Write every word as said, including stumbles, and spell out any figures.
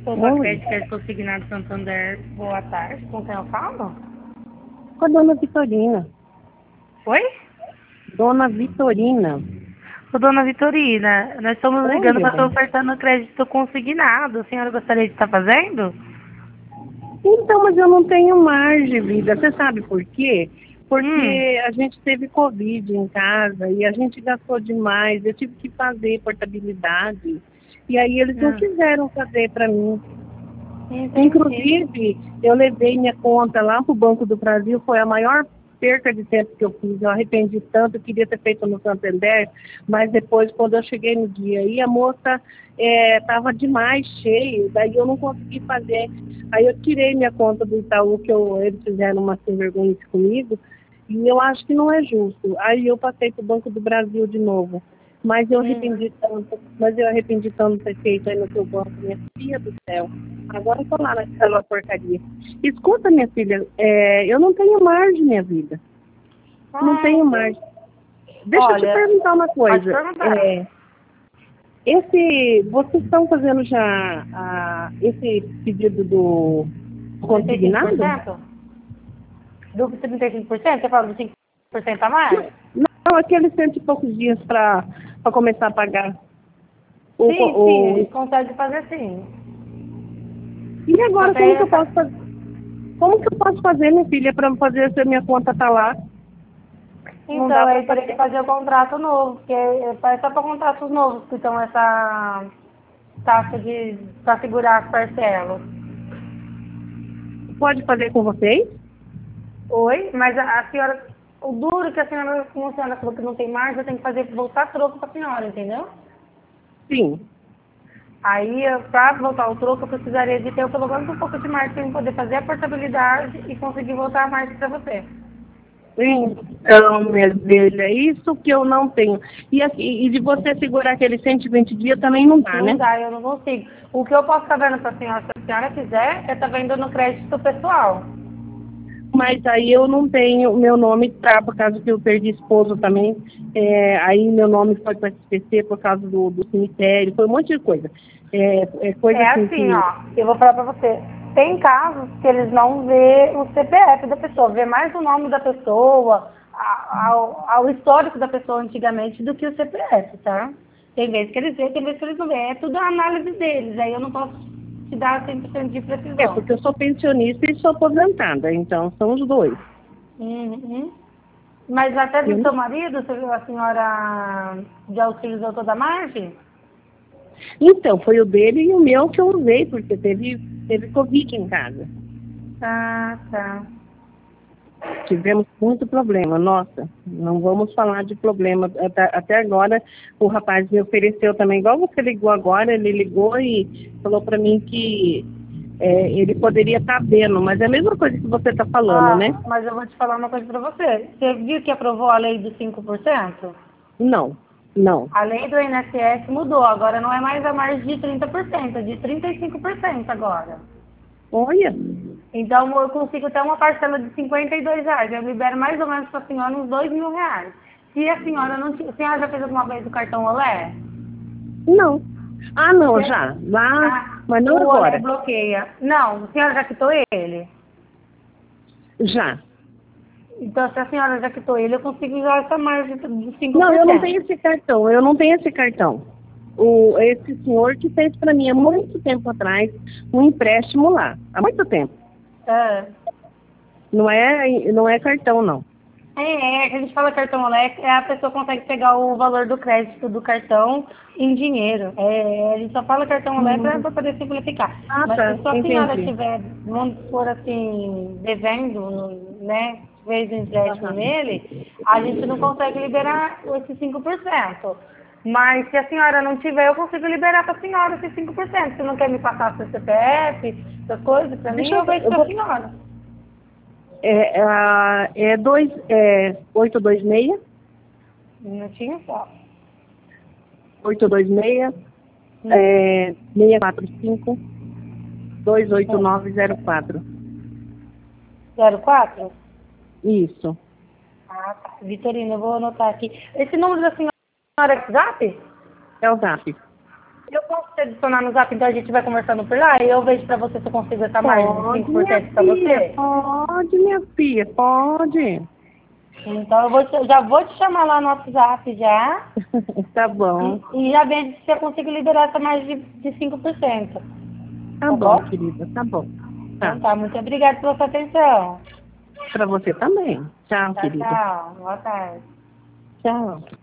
Todo a crédito consignado Santander, boa tarde. Com quem eu falo? Com a dona Vitorina. Oi? Dona Vitorina. Ô, dona Vitorina, nós estamos Oi, ligando meu para estar bem. ofertando crédito consignado. A senhora gostaria de estar fazendo? Então, mas eu não tenho margem, vida. Você sabe por quê? Hum. Porque a gente teve Covid em casa e a gente gastou demais. Eu tive que fazer portabilidade. E aí eles não Ah, quiseram fazer para mim. entendi. Inclusive, eu levei minha conta lá para o Banco do Brasil, foi a maior perca de tempo que eu fiz. Eu arrependi tanto, eu queria ter feito no Santander, mas depois, quando eu cheguei no dia aí, a moça estava demais cheio, daí eu não consegui fazer. Aí eu tirei minha conta do Itaú, que eu, eles fizeram uma sem vergonha comigo, e eu acho que não é justo. Aí eu passei para o Banco do Brasil de novo. Mas eu Hum. arrependi tanto, mas eu arrependi tanto de ter feito aí no seu banco, minha filha do céu. Agora eu tô lá naquela porcaria. Escuta, minha filha, é, eu não tenho margem, minha vida. Não Ah, tenho margem. Deixa eu te olha, perguntar uma pode coisa. perguntar. É, esse, vocês estão fazendo já ah, esse pedido do trinta e cinco por consignado? cento? Do trinta e cinco por cento? Você fala do cinco por cento a mais? Não, aqueles cento e poucos dias para começar a pagar. O, Sim, sim, a o, gente consegue fazer sim. e Só agora, como tem que eu essa... posso fazer? Como que eu posso fazer, minha filha, para fazer se a minha conta tá lá? Não Então, dá para aí teria que fazer. fazer o contrato novo, porque é só para contratos novos que estão essa taxa de para segurar as parcelas. Pode fazer com vocês? Oi? Mas a, a senhora, o duro que a senhora, como a senhora falou que não tem margem, eu tenho que fazer voltar troco para a senhora, entendeu? Sim. Aí, para voltar o troco, eu precisaria de ter pelo menos um pouco de margem para poder fazer a portabilidade e conseguir voltar a margem para você. Então, minha filha, é isso que eu não tenho. E, aqui, e de você segurar aqueles cento e vinte dias também não dá, Não né? dá, eu não consigo. O que eu posso estar vendo para a senhora, se a senhora quiser, é estar vendo no crédito pessoal. Mas aí eu não tenho, meu nome tá, por causa que eu perdi esposo também. É, aí meu nome foi para esquecer por causa do, do cemitério, foi um monte de coisa. É, é coisa É assim assim, que. ó, eu vou falar pra você. Tem casos que eles não vê o C P F da pessoa, vê mais o nome da pessoa, a- ao, ao histórico da pessoa antigamente do que o C P F, tá? Tem vezes que eles veem, tem vezes que eles não veem. É tudo a análise deles, aí eu não posso te dar cem por cento de É, precisão. porque eu sou pensionista e sou aposentada, então são os dois. Uhum. Mas até do Eu seu marido, você viu a senhora já utilizou toda a margem? Então, foi o dele e o meu que eu usei, porque teve, teve Covid em casa. Ah, tá. Tivemos muito problema, nossa, não vamos falar de problema. Até, até agora, o rapaz me ofereceu também, igual você ligou agora, ele ligou e falou para mim que é, ele poderia estar vendo, mas é a mesma coisa que você está falando, né? Ah, mas eu vou te falar uma coisa pra você. Você viu que aprovou a lei dos cinco por cento? Não, não. A lei do I N S S mudou, agora não é mais a margem de trinta por cento, é de trinta e cinco por cento agora. Olha, Então eu consigo ter uma parcela de cinquenta e dois reais, eu libero mais ou menos para a senhora uns dois mil reais. Se a senhora não tinha, a senhora já fez alguma vez o cartão Olé? não. Ah, não, Se- já, lá, ah, mas não o Olé agora, bloqueia. Não, a senhora já quitou ele? já. Então se a senhora já quitou ele, eu consigo usar essa margem de cinco Não, por eu não cento. tenho esse cartão, eu não tenho esse cartão. O, esse senhor que fez para mim há muito tempo atrás um empréstimo lá, há muito tempo. É. Não é, não é cartão, não. É, é, a gente fala cartão Olé, é a pessoa consegue pegar o valor do crédito do cartão em dinheiro. É, a gente só fala cartão Olé para Hum. poder simplificar. Ah, Mas tá, se só a senhora entendi. estiver, vamos por assim, devendo, no- né, fez um empréstimo Aham. nele, a gente não consegue liberar esses cinco por cento. Mas se a senhora não tiver, eu consigo liberar para a senhora esses cinco por cento. Se não quer me passar seu C P F, essas coisas, para mim, Deixa eu eu ver, vejo eu para a vou. senhora. É, ah, é dois, é oito dois seis, Um minutinho só. oito dois seis, Hum. é, seis quatro cinco, dois oito É. nove zero quatro. zero quatro? Isso. Ah, tá. Vitorina, eu vou anotar aqui. Esse número da senhora é WhatsApp? É o Zap. Eu posso te adicionar no Zap, então a gente vai conversando por lá e eu vejo pra você se eu consigo essa margem de cinco por cento pra você. Pode, minha filha, pode. Então eu vou te- já vou te chamar lá no WhatsApp já Tá bom. e, e já vejo se eu consigo liberar essa margem de, de cinco por cento. Tá, Tá bom, bom? querida, tá bom. Tá. Então tá, muito obrigada pela sua atenção. Pra você também. Tchau, Tchau, querida. tchau. Boa tarde. Tchau.